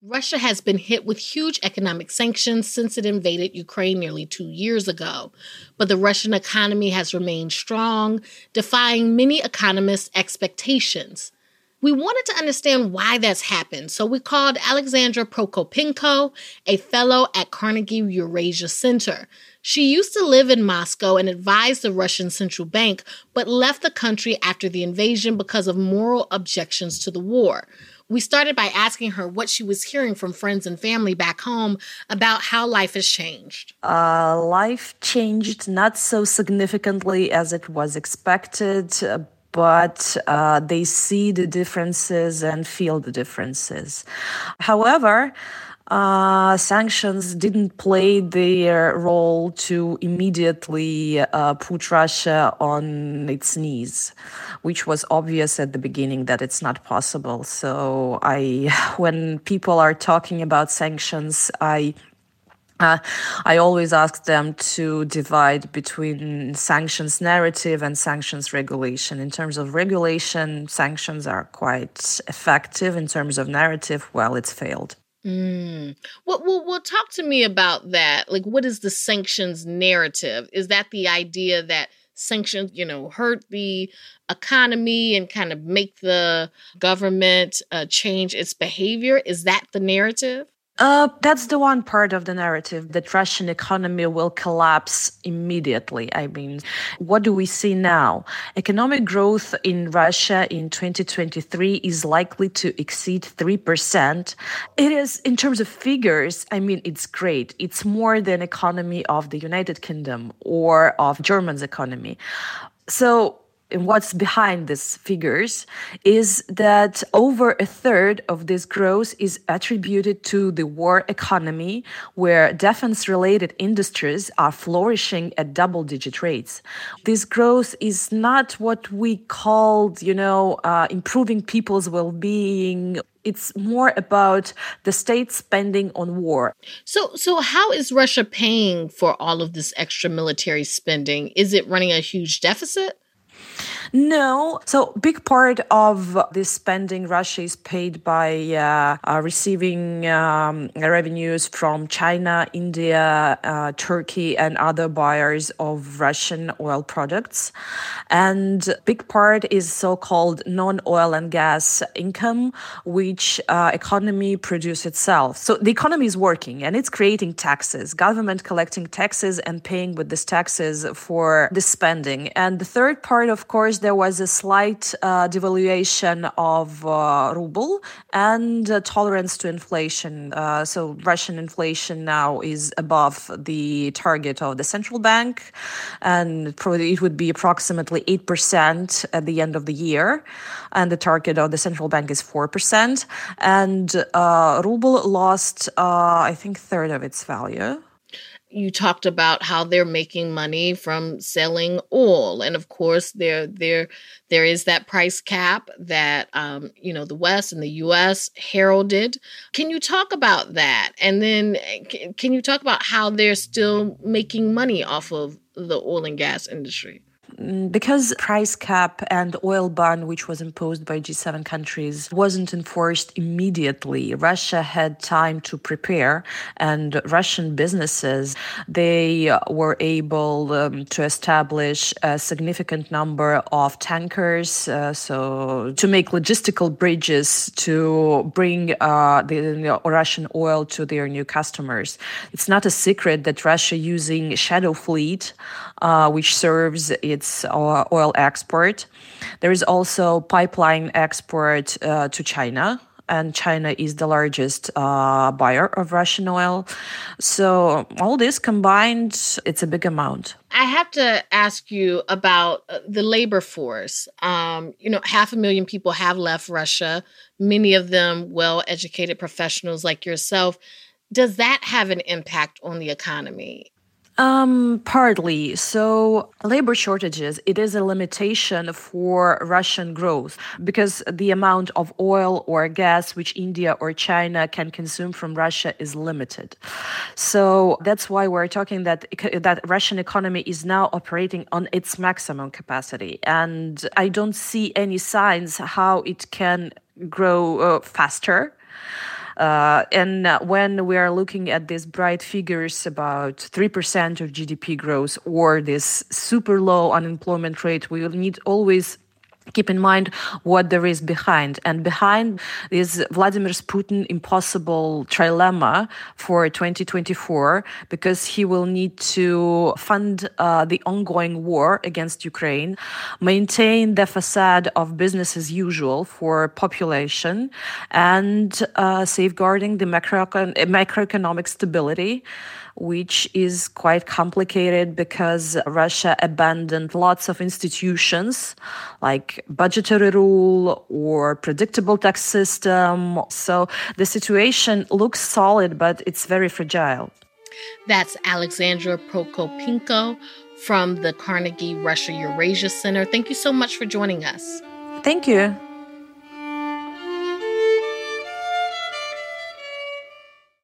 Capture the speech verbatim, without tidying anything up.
Russia has been hit with huge economic sanctions since it invaded Ukraine nearly two years ago. But the Russian economy has remained strong, defying many economists' expectations. We wanted to understand why that's happened, so we called Alexandra Prokopenko, a fellow at Carnegie Eurasia Center. She used to live in Moscow and advised the Russian central bank, but left the country after the invasion because of moral objections to the war. We started by asking her what she was hearing from friends and family back home about how life has changed. Uh, life changed not so significantly as it was expected, but uh, they see the differences and feel the differences. However, Uh, sanctions didn't play their role to immediately uh, put Russia on its knees, which was obvious at the beginning that it's not possible. So I, when people are talking about sanctions, I Uh, I always ask them to divide between sanctions narrative and sanctions regulation. In terms of regulation, sanctions are quite effective. In terms of narrative, well, it's failed. Mm. Well, well, well, talk to me about that. Like, what is the sanctions narrative? Is that the idea that sanctions, you know, hurt the economy and kind of make the government uh, change its behavior? Is that the narrative? Uh, that's the one part of the narrative, that Russian economy will collapse immediately. I mean, what do we see now? Economic growth in Russia in twenty twenty-three is likely to exceed three percent. It is, in terms of figures, I mean, it's great. It's more than economy of the United Kingdom or of Germany's economy. So, and what's behind these figures is that over a third of this growth is attributed to the war economy, where defense-related industries are flourishing at double-digit rates. This growth is not what we called, you know, uh, improving people's well-being. It's more about the state spending on war. So, so how is Russia paying for all of this extra military spending? Is it running a huge deficit? No. So big part of this spending, Russia is paid by uh, uh, receiving um, revenues from China, India, uh, Turkey, and other buyers of Russian oil products. And big part is so-called non-oil and gas income, which uh, economy produce itself. So the economy is working and it's creating taxes, government collecting taxes and paying with these taxes for the spending. And the third part, of course, there was a slight uh, devaluation of uh, ruble and uh, tolerance to inflation. Uh, so Russian inflation now is above the target of the central bank, and probably it would be approximately eight percent at the end of the year. And the target of the central bank is four percent. And uh, ruble lost, uh, I think, third of its value. You talked about how they're making money from selling oil. And of course, there, there, there is that price cap that, um, you know, the West and the U S heralded. Can you talk about that? And then can you talk about how they're still making money off of the oil and gas industry? Because price cap and oil ban, which was imposed by G seven countries, wasn't enforced immediately, Russia had time to prepare, and Russian businesses, they were able um, to establish a significant number of tankers, uh, so to make logistical bridges to bring uh, the you know, Russian oil to their new customers. It's not a secret that Russia using Shadow Fleet, uh, which serves its oil export. There is also pipeline export uh, to China, and China is the largest uh, buyer of Russian oil. So all this combined, it's a big amount. I have to ask you about the labor force. Um, you know, half a million people have left Russia, many of them well-educated professionals like yourself. Does that have an impact on the economy? Um, partly. So labor shortages, it is a limitation for Russian growth because the amount of oil or gas which India or China can consume from Russia is limited. So that's why we're talking that that Russian economy is now operating on its maximum capacity. And I don't see any signs how it can grow uh, faster. Uh, and uh, when we are looking at these bright figures about three percent of G D P growth or this super low unemployment rate, we will need always keep in mind what there is behind. And behind is Vladimir Putin's impossible trilemma for twenty twenty-four, because he will need to fund uh, the ongoing war against Ukraine, maintain the facade of business as usual for population, and uh, safeguarding the macroecon- macroeconomic stability, which is quite complicated because Russia abandoned lots of institutions like budgetary rule or predictable tax system. So the situation looks solid, but it's very fragile. That's Alexandra Prokopenko from the Carnegie Russia Eurasia Center. Thank you so much for joining us. Thank you.